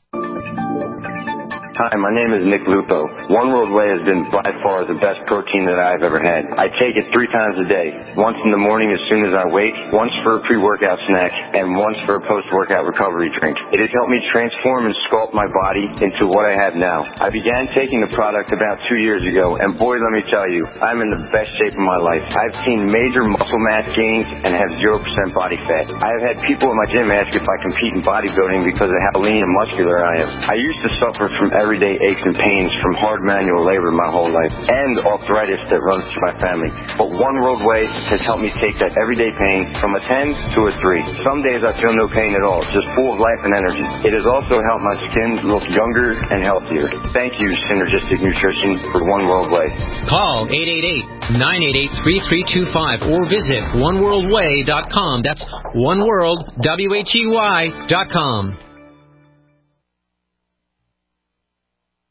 Hi, my name is Nick Lupo. One World Whey has been by far the best protein that I've ever had. I take it three times a day. Once in the morning as soon as I wake, once for a pre-workout snack, and once for a post-workout recovery drink. It has helped me transform and sculpt my body into what I have now. I began taking the product about two years ago, and boy, let me tell you, I'm in the best shape of my life. I've seen major muscle mass gains and have zero percent body fat. I have had people at my gym ask if I compete in bodybuilding because of how lean and muscular I am. I used to suffer from every everyday aches and pains from hard manual labor my whole life and arthritis that runs through my family. But One World Whey has helped me take that everyday pain from a ten to a three. Some days I feel no pain at all, just full of life and energy. It has also helped my skin look younger and healthier. Thank you, Synergistic Nutrition, for One World Whey.
Call eight eight eight, nine eight eight, three three two five or visit one world way dot com. That's One World, W H E Y dot com.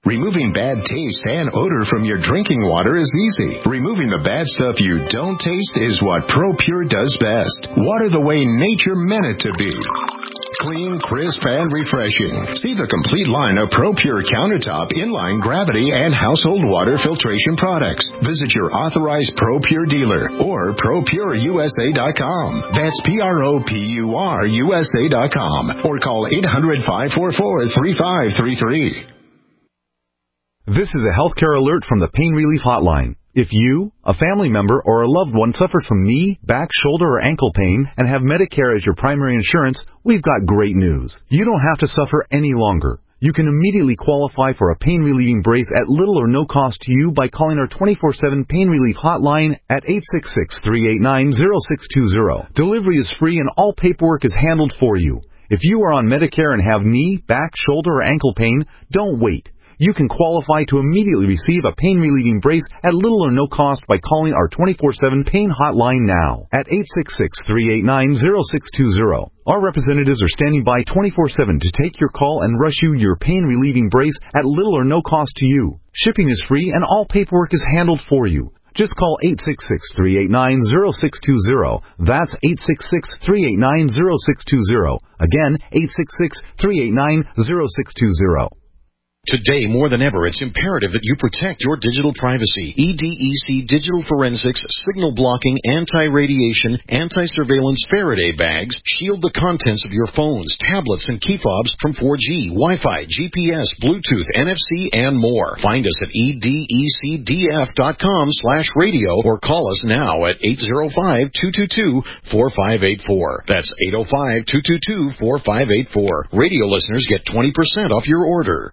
Removing bad taste and odor from your drinking water is easy. Removing the bad stuff you don't taste is what ProPure does best. Water the way nature meant it to be. Clean, crisp, and refreshing. See the complete line of ProPure countertop, inline, gravity, and household water filtration products. Visit your authorized ProPure dealer or Pro Pure U S A dot com. That's P R O P U R U S A dot com or call eight hundred, five four four, three five three three.
This is a healthcare alert from the Pain Relief Hotline. If you, a family member, or a loved one suffers from knee, back, shoulder, or ankle pain and have Medicare as your primary insurance, we've got great news. You don't have to suffer any longer. You can immediately qualify for a pain-relieving brace at little or no cost to you by calling our twenty-four seven Pain Relief Hotline at eight six six, three eight nine, zero six two zero. Delivery is free and all paperwork is handled for you. If you are on Medicare and have knee, back, shoulder, or ankle pain, don't wait. You can qualify to immediately receive a pain-relieving brace at little or no cost by calling our twenty-four seven Pain Hotline now at eight six six, three eight nine, zero six two zero. Our representatives are standing by twenty-four seven to take your call and rush you your pain-relieving brace at little or no cost to you. Shipping is free and all paperwork is handled for you. Just call eight six six, three eight nine, zero six two zero. That's eight six six, three eight nine, zero six two zero. Again, eight six six, three eight nine, zero six two zero.
Today, more than ever, it's imperative that you protect your digital privacy. E D E C Digital Forensics, signal blocking, anti-radiation, anti-surveillance Faraday bags shield the contents of your phones, tablets, and key fobs from four G, Wi-Fi, G P S, Bluetooth, N F C, and more. Find us at E D E C D F dot com slash radio or call us now at eight zero five, two two two, four five eight four. That's eight zero five, two two two, four five eight four. Radio listeners get twenty percent off your order.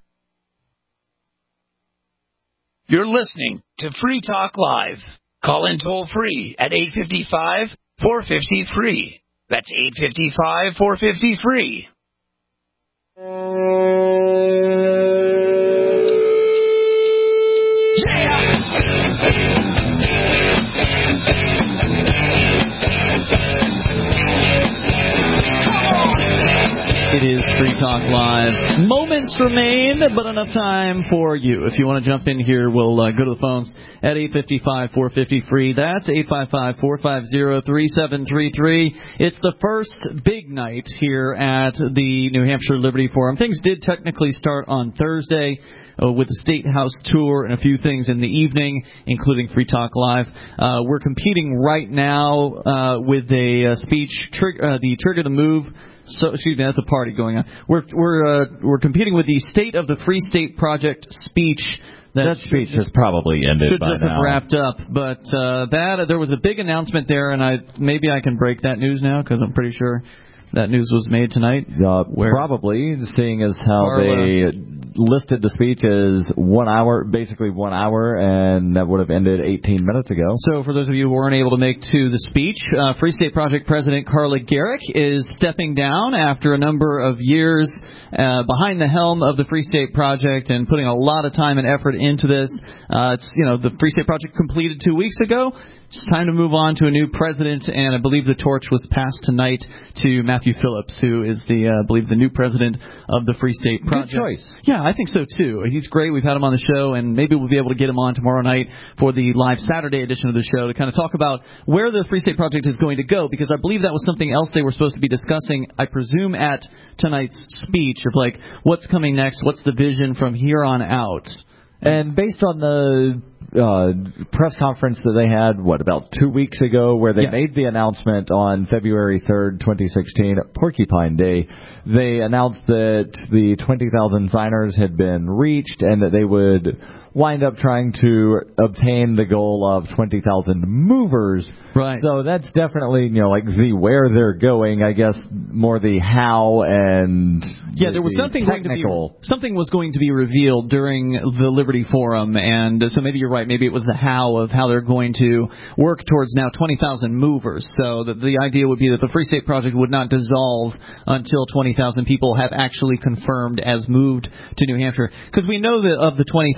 You're listening to Free Talk Live. Call in toll free at eight five five, four five zero, free. That's eight five five, four five zero, free.
It is Free Talk Live. Moments remain, but enough time for you. If you want to jump in here, we'll uh, go to the phones at eight five five, four five zero, free. That's eight five five, four five zero, three seven three three. It's the first big night here at the New Hampshire Liberty Forum. Things did technically start on Thursday uh, with the State House tour and a few things in the evening, including Free Talk Live. Uh, we're competing right now uh, with a uh, speech, trig- uh, the Trigger the Move. So, excuse me, that's a party going on. We're we're uh, we're competing with the State of the Free State Project speech. That,
that speech
just,
has probably ended
should
by
just
now.
have wrapped up, but uh, that there was a big announcement there, and I maybe I can break that news now because I'm pretty sure that news was made tonight.
Uh, probably, seeing as how Carla, they listed the speech as one hour, basically one hour, and that would have ended eighteen minutes ago.
So for those of you who weren't able to make to the speech, uh, Free State Project President Carla Gericke is stepping down after a number of years uh, behind the helm of the Free State Project and putting a lot of time and effort into this. Uh, it's, you know, the Free State Project completed two weeks ago. It's time to move on to a new president, and I believe the torch was passed tonight to Matthew Phillips, who is the, uh, I believe, the new president of the Free State Project.
Good choice.
Yeah, I think so, too. He's great. We've had him on the show, and maybe we'll be able to get him on tomorrow night for the live Saturday edition of the show to kind of talk about where the Free State Project is going to go, because I believe that was something else they were supposed to be discussing, I presume, at tonight's speech, of like, what's coming next, what's the vision from here on out.
And based on the uh, press conference that they had, what, about two weeks ago, where they
yes.
made the announcement on February third, twenty sixteen, Porcupine Day, they announced that the twenty thousand signers had been reached and that they would wind up trying to obtain the goal of twenty thousand movers.
Right.
So that's definitely, you know, like the where they're going, I guess, more the how and
yeah, there was something going to be something was going to be revealed during the Liberty Forum, and so maybe you're right. Maybe it was the how of how they're going to work towards now twenty thousand movers. So that the idea would be that the Free State Project would not dissolve until twenty thousand people have actually confirmed as moved to New Hampshire, because we know that of the twenty thousand who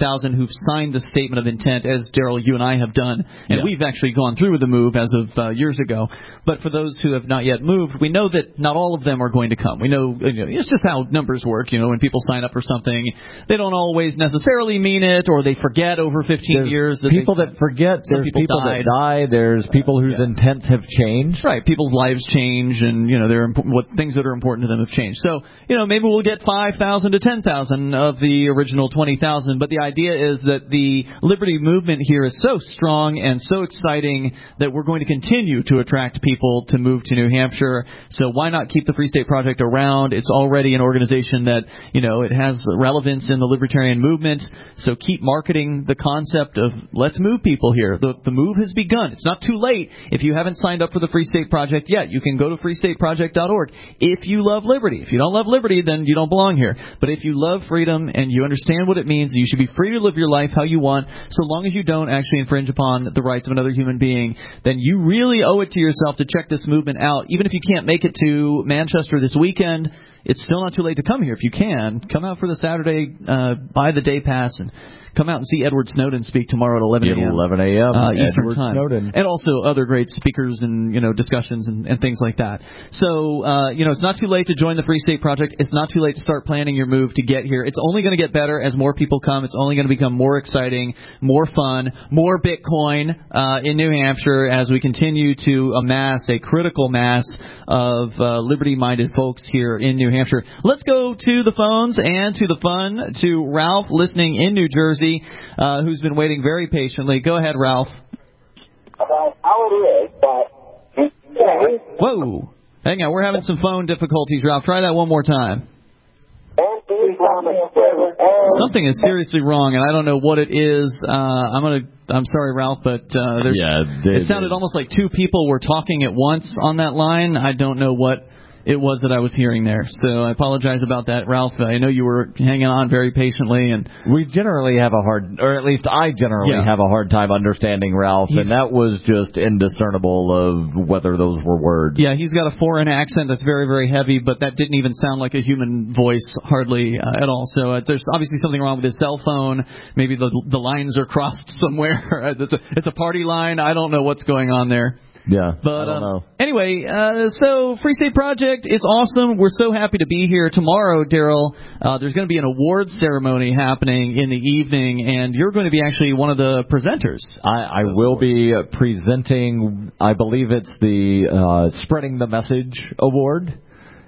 who've signed the statement of intent, as Daryl, you and I have done, and
Yeah.
we've actually gone through with the move as of uh, years ago. But for those who have not yet moved, we know that not all of them are going to come. We know, you know it's just how numbers work. You know, when people sign up for something, they don't always necessarily mean it, or they forget over fifteen
There's
years. That
people
they,
that forget.
Some
There's
people,
people
died.
that die. There's people whose
Yeah.
intents have changed.
Right, people's lives change, and you know, they're imp- what things that are important to them have changed. So, you know, maybe we'll get five thousand to ten thousand of the original twenty thousand. But the idea is that the liberty movement here is so strong and so exciting that we're going to continue to attract people to move to New Hampshire. So why not keep the Free State Project around? It's already an organization that, you know, it has relevance in the libertarian movement. So keep marketing the concept of let's move people here. The, the move has begun. It's not too late. If you haven't signed up for the Free State Project yet, you can go to free state project dot org. If you love liberty. If you don't love liberty, then you don't belong here. But if you love freedom and you understand what it means, you should be free to live your life how you want, so long as you don't actually infringe upon the rights of another human being, then you really owe it to yourself to check this movement out. Even if you can't make it to Manchester this weekend, it's still not too late to come here. If you can, come out for the Saturday, uh, buy the day pass, and come out and see Edward Snowden speak tomorrow at eleven a.m.
eleven a.m.
Uh, Eastern
Edward
time.
Snowden.
And also other great speakers and, you know, discussions and, and things like that. So, uh, you know, it's not too late to join the Free State Project. It's not too late to start planning your move to get here. It's only going to get better as more people come. It's only going to become more exciting, more fun, more Bitcoin uh, in New Hampshire as we continue to amass a critical mass of uh, liberty-minded folks here in New Hampshire. Let's go to the phones and to the fun, to Ralph listening in New Jersey, uh, who's been waiting very patiently. Go ahead, Ralph.
About how it is, but...
Whoa. Hang on, we're having some phone difficulties, Ralph. Try that one more time. Something is seriously wrong, and I don't know what it is. Uh, I'm gonna. I'm sorry, Ralph, but uh, there's.
Yeah, they,
it sounded almost like two people were talking at once on that line. I don't know what it was that I was hearing there, so I apologize about that, Ralph. I know you were hanging on very patiently, and
we generally have a hard, or at least I generally
yeah.
have a hard time understanding Ralph,
He's,
and that was just indiscernible of whether those were words.
Yeah, he's got a foreign accent that's very, very heavy, but that didn't even sound like a human voice hardly uh, at all. So uh, there's obviously something wrong with his cell phone. Maybe the the lines are crossed somewhere. it's, a, it's a party line. I don't know what's going on there.
Yeah,
but
I don't
um,
know.
Anyway, uh, so Free State Project, it's awesome. We're so happy to be here tomorrow, Daryl. Uh, there's going to be an awards ceremony happening in the evening, and you're going to be actually one of the presenters.
I, I will awards. be presenting, I believe it's the uh, Spreading the Message Award.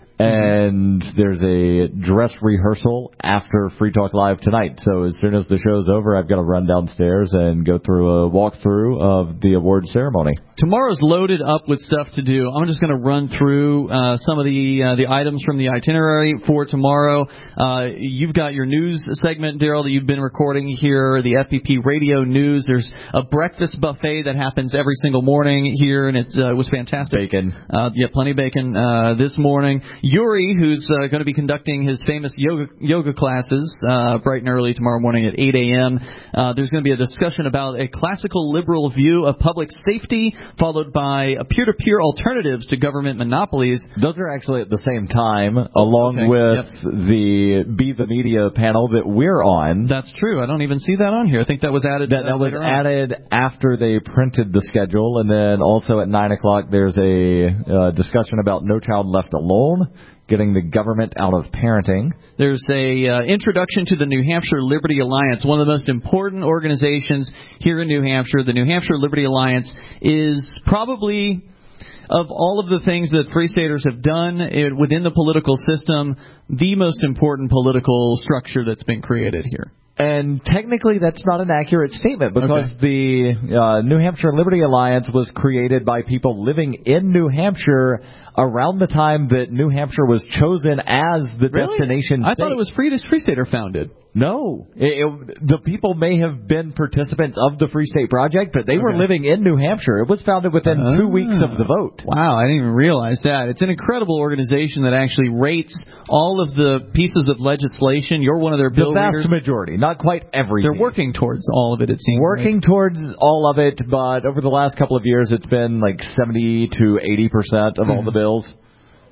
And there's a dress rehearsal after Free Talk Live tonight. So as soon as the show's over, I've got to run downstairs and go through a walkthrough of the award ceremony.
Tomorrow's loaded up with stuff to do. I'm just going to run through uh, some of the uh, the items from the itinerary for tomorrow. Uh, you've got your news segment, Daryl, that you've been recording here, the F P P Radio News. There's a breakfast buffet that happens every single morning here, and it's, uh, it was fantastic.
Bacon.
Uh, yeah, plenty of bacon uh, this morning. Yuri, who's uh, going to be conducting his famous yoga yoga classes uh, bright and early tomorrow morning at eight a.m. Uh, there's going to be a discussion about a classical liberal view of public safety, followed by a peer-to-peer alternatives to government monopolies.
Those are actually at the same time, along
okay.
with
yep.
the Be the Media panel that we're on.
That's true. I don't even see that on here. I think that was added.
That,
uh,
that was
later
added
on.
after they printed the schedule, and then also at nine o'clock there's a uh, discussion about No Child Left Alone, getting the government out of parenting.
There's a uh, introduction to the New Hampshire Liberty Alliance, one of the most important organizations here in New Hampshire. The New Hampshire Liberty Alliance is probably, of all of the things that Free Staters have done it, within the political system, the most important political structure that's been created here.
And technically that's not an accurate statement, because
okay.
the uh, New Hampshire Liberty Alliance was created by people living in New Hampshire around the time that New Hampshire was chosen as the
really?
destination
I
state.
thought it was Free, Free Stater founded.
No. It, it, the people may have been participants of the Free State Project, but they
okay.
were living in New Hampshire. It was founded within
uh,
two weeks of the vote.
Wow, I didn't even realize that. It's an incredible organization that actually rates all of the pieces of legislation. You're one of their bill
The vast
readers.
majority, not quite everything.
They're working towards all of it, it seems.
Working
like.
towards all of it, but over the last couple of years, it's been like seventy to eighty percent of mm-hmm. all the bills.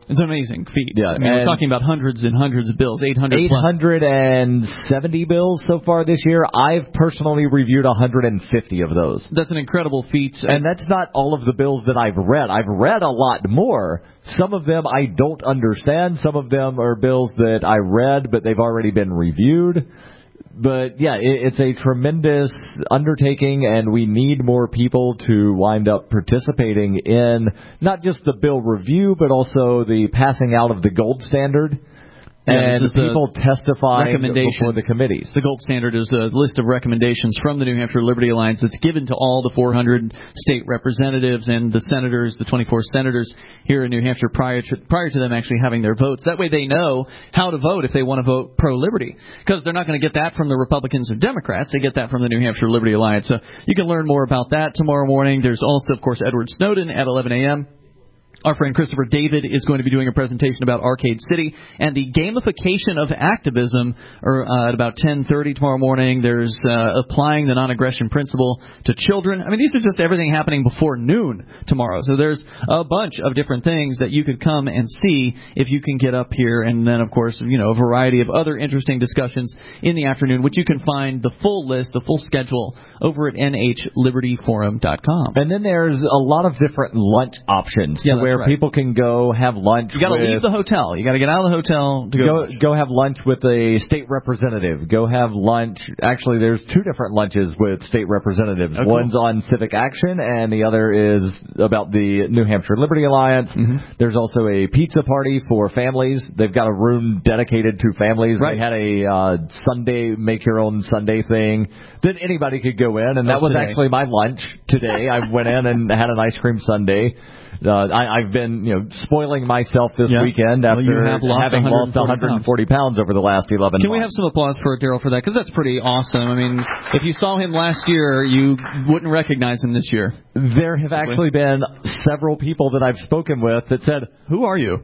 It's an amazing feat.
Yeah,
I mean, we're talking about hundreds and hundreds of bills, eight hundred
eight hundred seventy bills so far this year. I've personally reviewed one hundred fifty of those.
That's an incredible feat.
And that's not all of the bills that I've read. I've read a lot more. Some of them I don't understand. Some of them are bills that I read, but they've already been reviewed. But, yeah, it's a tremendous undertaking, and we need more people to wind up participating in not just the bill review, but also the passing out of the gold standard.
Yeah,
and people testifying before the committees.
The gold standard is a list of recommendations from the New Hampshire Liberty Alliance that's given to all the four hundred state representatives and the senators, the twenty-four senators here in New Hampshire prior to, prior to them actually having their votes. That way they know how to vote if they want to vote pro-liberty, because they're not going to get that from the Republicans and Democrats. They get that from the New Hampshire Liberty Alliance. So you can learn more about that tomorrow morning. There's also, of course, Edward Snowden at eleven a.m. Our friend Christopher David is going to be doing a presentation about Arcade City and the gamification of activism or, uh, at about ten thirty tomorrow morning. There's uh, applying the non-aggression principle to children. I mean, these are just everything happening before noon tomorrow. So there's a bunch of different things that you could come and see if you can get up here. And then, of course, you know, a variety of other interesting discussions in the afternoon, which you can find the full list, the full schedule over at N H Liberty Forum dot com.
And then there's a lot of different lunch options.
Yeah,
where
right.
people can go have lunch.
You got to
with,
leave the hotel. You got to get out of the hotel to go.
Go, go have lunch with a state representative. Go have lunch. Actually, there's two different lunches with state representatives.
Oh, cool.
One's on civic action, and the other is about the New Hampshire Liberty Alliance.
Mm-hmm.
There's also a pizza party for families. They've got a room dedicated to families.
Right.
They had a uh, Sunday, make your own Sunday thing that anybody could go in, and that was
today.
actually my lunch today. I went in and had an ice cream sundae. Uh, I, I've been, you know, spoiling myself this
yeah.
weekend after
well, have lost
having lost one hundred forty pounds. pounds over the last eleven
Can
months.
we have some applause for Daryl for that? Because that's pretty awesome. I mean, if you saw him last year, you wouldn't recognize him this year.
There have
Simply.
actually been several people that I've spoken with that said,
"Who are you?"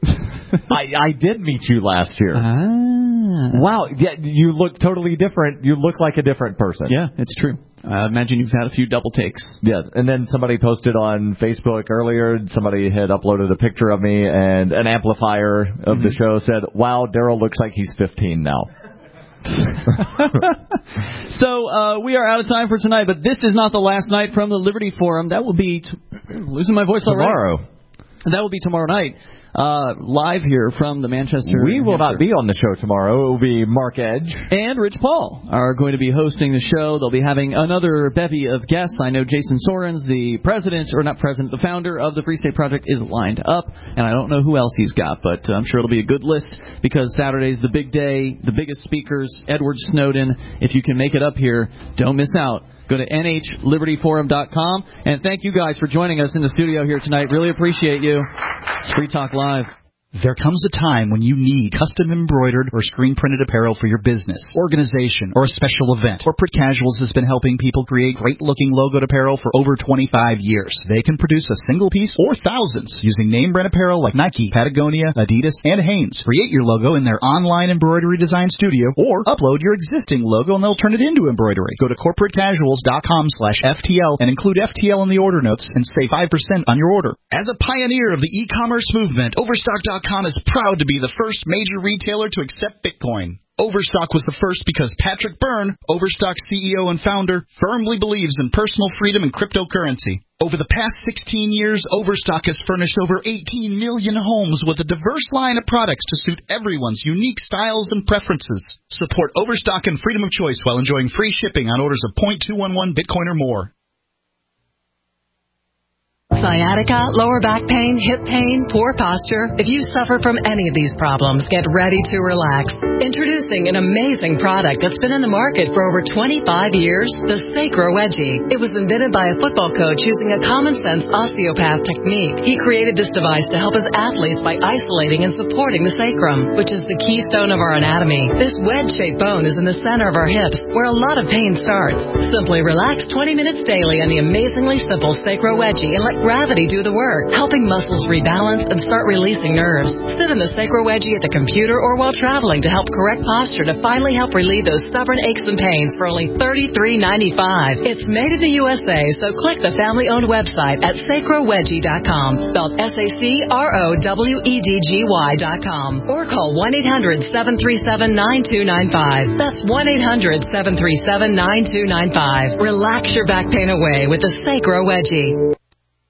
I, I did meet you last year.
Ah.
Wow, yeah, you look totally different. You look like a different person.
Yeah, it's true. I uh, imagine you've had a few double takes.
Yes, and then somebody posted on Facebook earlier, somebody had uploaded a picture of me, and an amplifier of mm-hmm. the show said, "Wow, Daryl looks like he's fifteen now."
So uh, we are out of time for tonight, but this is not the last night from the Liberty Forum. That will be, t- losing my voice
tomorrow.
already. That will be tomorrow night. Uh, live here from the Manchester.
We will not be on the show tomorrow. It will be Mark Edge
and Rich Paul are going to be hosting the show. They'll be having another bevy of guests. I know Jason Sorens, the president, or not president, the founder of the Free State Project, is lined up, and I don't know who else he's got, but I'm sure it'll be a good list because Saturday's the big day, the biggest speakers, Edward Snowden. If you can make it up here, don't miss out. Go to N H Liberty Forum dot com. And thank you guys for joining us in the studio here tonight. Really appreciate you. It's Free Talk Live.
There comes a time when you need custom embroidered or screen printed apparel for your business, organization, or a special event. Corporate Casuals has been helping people create great looking logoed apparel for over twenty-five years. They can produce a single piece or thousands using name brand apparel like Nike, Patagonia, Adidas, and Hanes. Create your logo in their online embroidery design studio or upload your existing logo and they'll turn it into embroidery. Go to corporate casuals dot com slash F T L and include F T L in the order notes and save five percent on your order. As a pioneer of the e-commerce movement, Overstock dot com is proud to be the first major retailer to accept Bitcoin. Overstock was the first because Patrick Byrne, Overstock's C E O and founder, firmly believes in personal freedom and cryptocurrency. Over the past sixteen years, Overstock has furnished over eighteen million homes with a diverse line of products to suit everyone's unique styles and preferences. Support Overstock and freedom of choice while enjoying free shipping on orders of zero point two one one Bitcoin or more.
Sciatica, lower back pain, hip pain, poor posture. If you suffer from any of these problems, get ready to relax. Introducing an amazing product that's been in the market for over twenty-five years, the Sacro Wedgie. It was invented by a football coach using a common-sense osteopath technique. He created this device to help his athletes by isolating and supporting the sacrum, which is the keystone of our anatomy. This wedge-shaped bone is in the center of our hips, where a lot of pain starts. Simply relax twenty minutes daily on the amazingly simple Sacro Wedgie and let gravity do the work, helping muscles rebalance and start releasing nerves. Sit in the Sacro Wedgie at the computer or while traveling to help correct posture to finally help relieve those stubborn aches and pains for only thirty-three ninety-five. It's made in the U S A, so click the family-owned website at sacro wedgie dot com, spelled S A C R O W E D G Y dot com, or call one eight hundred seven three seven nine two nine five. That's one eight hundred seven three seven nine two nine five. Relax your back pain away with the Sacro Wedgie.